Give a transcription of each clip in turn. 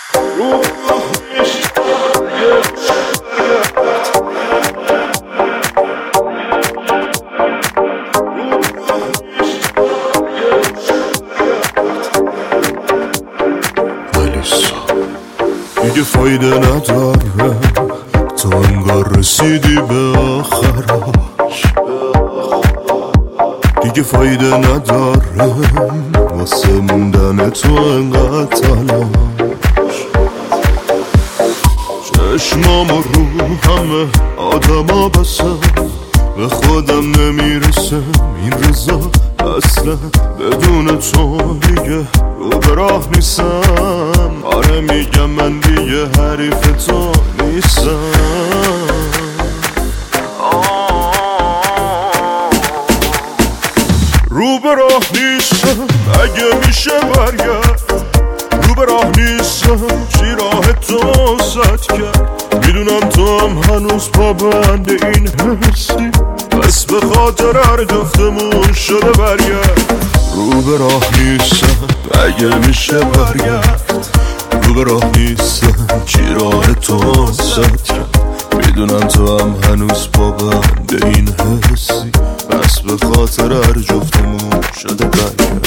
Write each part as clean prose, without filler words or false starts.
دیگه فایده نداره تو انگار رسیدی به آخرش، دیگه فایده نداره واسه موندن تو انقدر تلاش. چشمام رو همه آدما بسه، به خودم نمیرسم این رضا اصلا بدون تو دیگه رو به راه نیستم. آره میگم من دیگه حریف تو نیستم. رو به راه نیستم اگه میشه برگرد، رو به راه نیستم چی راه تو زد کرد. میدونم تو هم هنوز پابند این حسی، بس به خاطر هر جفتمون شده برگرد. رو به راه نیستم اگه میشه برگرد، رو به راه نیستم چی راه تو زد کرد. میدونم تو هم هنوز پابند این حسی، بس به خاطر هر جفتمون شده برگرد.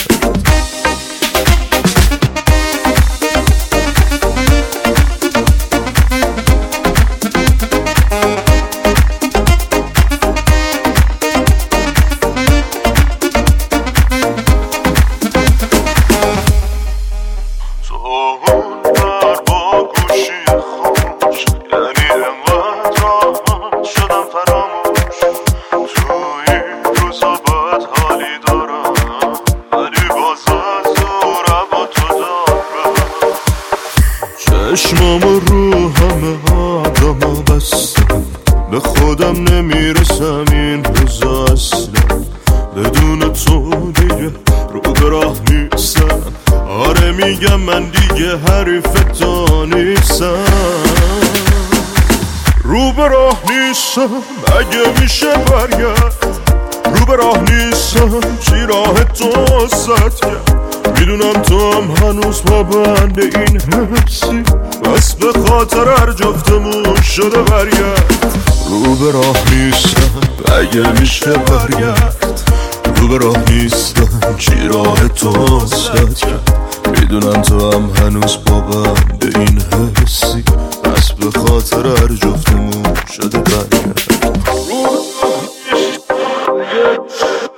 چشمام رو همه آدما بستم، به خودم نمیرسم این روزا اصلا. بدون تو دیگه رو به راه نیستم. آره میگم من دیگه حریف تو نیستم. رو به راه نیستم اگه میشه برگرد، رو به راه نیستم چی راه تو زد کرد. میدونم تو هم هنوز پابند این حسی، بس به خاطر هر جفتمون شده برگرد. رو به راه نیستم اگه میشه برگرد، رو به راه نیستم چی راه تو زد کرد. میدونم تو هم هنوز پابند این حسی، بس به خاطر هر جفتمون شده برگرد.